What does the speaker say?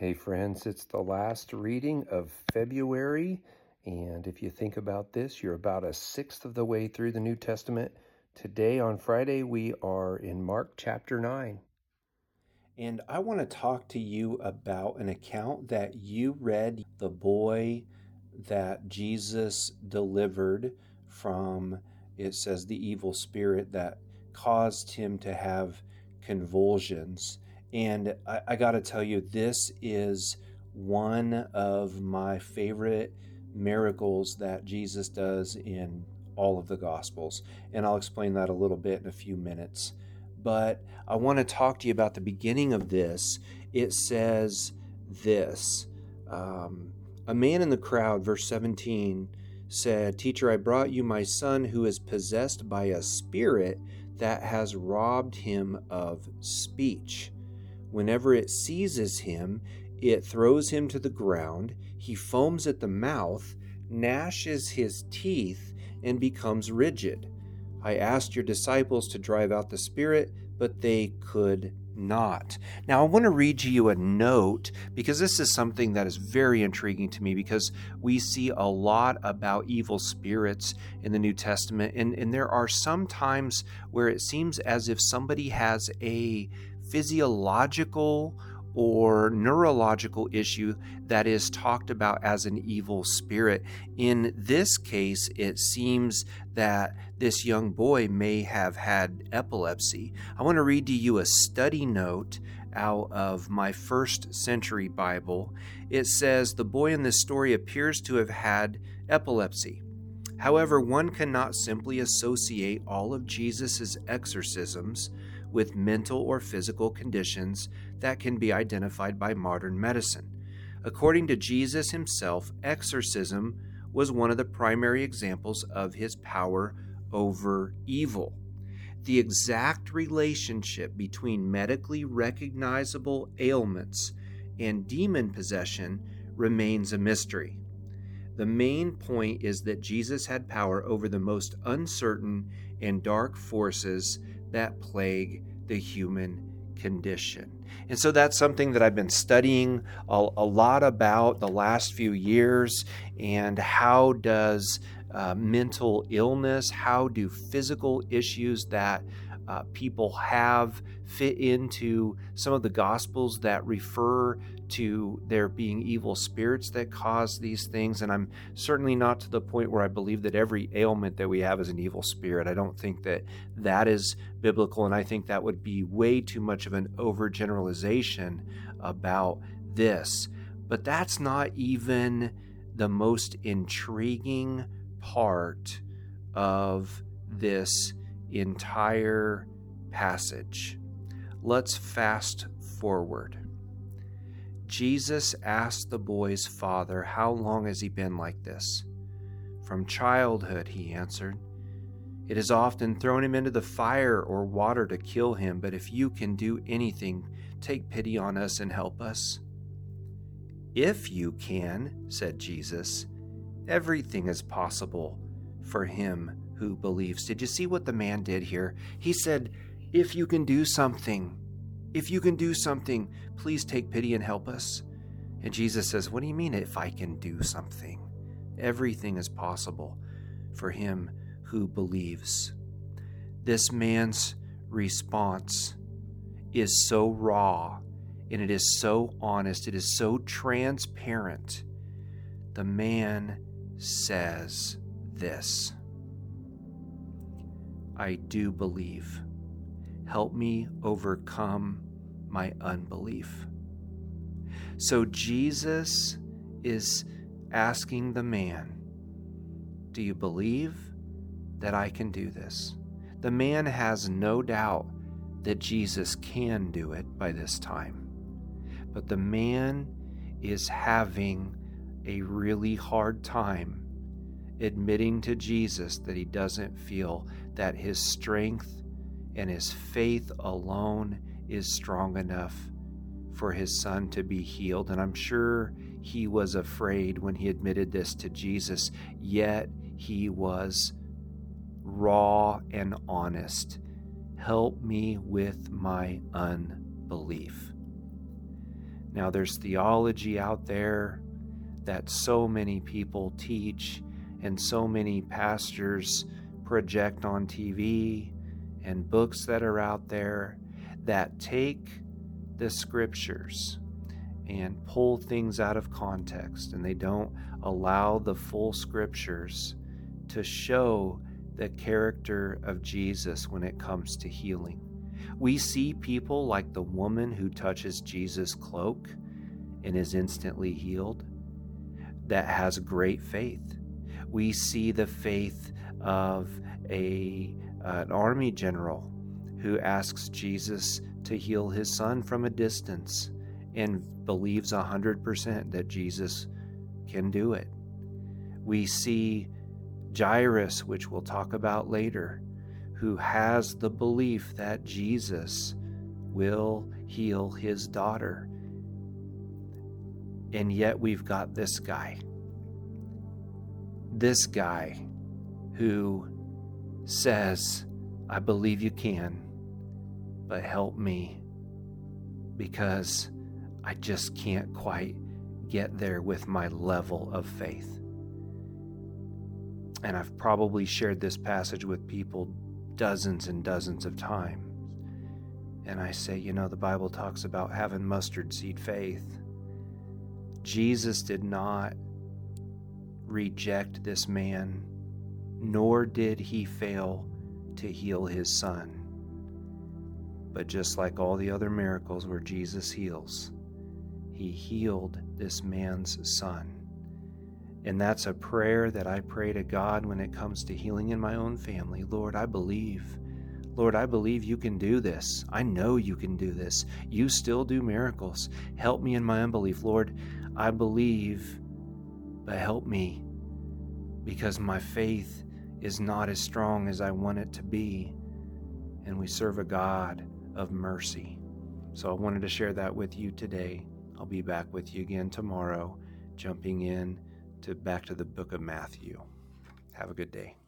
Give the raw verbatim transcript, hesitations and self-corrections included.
Hey friends, it's the last reading of February, and if you think about this, you're about a sixth of the way through the New Testament. Today on Friday, we are in Mark chapter nine. And I want to talk to you about an account that you read, the boy that Jesus delivered from, it says, the evil spirit that caused him to have convulsions. And I, I got to tell you, this is one of my favorite miracles that Jesus does in all of the Gospels. And I'll explain that a little bit in a few minutes. But I want to talk to you about the beginning of this. It says this. Um, a man in the crowd, verse seventeen, said, "Teacher, I brought you my son who is possessed by a spirit that has robbed him of speech. Whenever it seizes him, it throws him to the ground. He foams at the mouth, gnashes his teeth, and becomes rigid. I asked your disciples to drive out the spirit, but they could not." Now, I want to read you a note because this is something that is very intriguing to me, because we see a lot about evil spirits in the New Testament. And, and there are some times where it seems as if somebody has a physiological or neurological issue that is talked about as an evil spirit. In this case, it seems that this young boy may have had epilepsy. I want to read to you a study note out of my first century Bible. It says, "The boy in this story appears to have had epilepsy. However, one cannot simply associate all of Jesus's exorcisms with mental or physical conditions that can be identified by modern medicine. According to Jesus himself, exorcism was one of the primary examples of his power over evil. The exact relationship between medically recognizable ailments and demon possession remains a mystery. The main point is that Jesus had power over the most uncertain and dark forces that plague the human condition." And so that's something that I've been studying a, a lot about the last few years. And how does uh, mental illness, how do physical issues that uh, people have fit into some of the Gospels that refer to there being evil spirits that cause these things? And I'm certainly not to the point where I believe that every ailment that we have is an evil spirit. I don't think that that is biblical, and I think that would be way too much of an overgeneralization about this. But that's not even the most intriguing part of this entire passage. Let's fast forward. Jesus asked the boy's father, "How long has he been like this?" "From childhood," he answered. "It has often thrown him into the fire or water to kill him, but if you can do anything, take pity on us and help us." "If you can," said Jesus, "everything is possible for him who believes." Did you see what the man did here? He said, "If you can do something, if you can do something, please take pity and help us." And Jesus says, "What do you mean, if I can do something? Everything is possible for him who believes." This man's response is so raw, and it is so honest, it is so transparent. The man says this: "I do believe. Help me overcome my unbelief." So Jesus is asking the man, "Do you believe that I can do this?" The man has no doubt that Jesus can do it by this time. But the man is having a really hard time admitting to Jesus that he doesn't feel that his strength and his faith alone is strong enough for his son to be healed. And I'm sure he was afraid when he admitted this to Jesus, yet he was raw and honest. "Help me with my unbelief." Now, there's theology out there that so many people teach and so many pastors project on T V, and books that are out there that take the scriptures and pull things out of context, and they don't allow the full scriptures to show the character of Jesus when it comes to healing. We see people like the woman who touches Jesus' cloak and is instantly healed, that has great faith. We see the faith of a an army general who asks Jesus to heal his son from a distance and believes one hundred percent that Jesus can do it. We see Jairus, which we'll talk about later, who has the belief that Jesus will heal his daughter. And yet we've got this guy. This guy who says, I believe you can, but help me, because I just can't quite get there with my level of faith. And I've probably shared this passage with people dozens and dozens of times. And I say, you know, the Bible talks about having mustard seed faith. Jesus did not reject this man, nor did he fail to heal his son. But just like all the other miracles where Jesus heals, he healed this man's son. And that's a prayer that I pray to God when it comes to healing in my own family. Lord, I believe. Lord, I believe you can do this. I know you can do this. You still do miracles. Help me in my unbelief. Lord, I believe, but help me, because my faith is not as strong as I want it to be. And we serve a God of mercy. So I wanted to share that with you today. I'll be back with you again tomorrow, jumping in to back to the book of Matthew. Have a good day.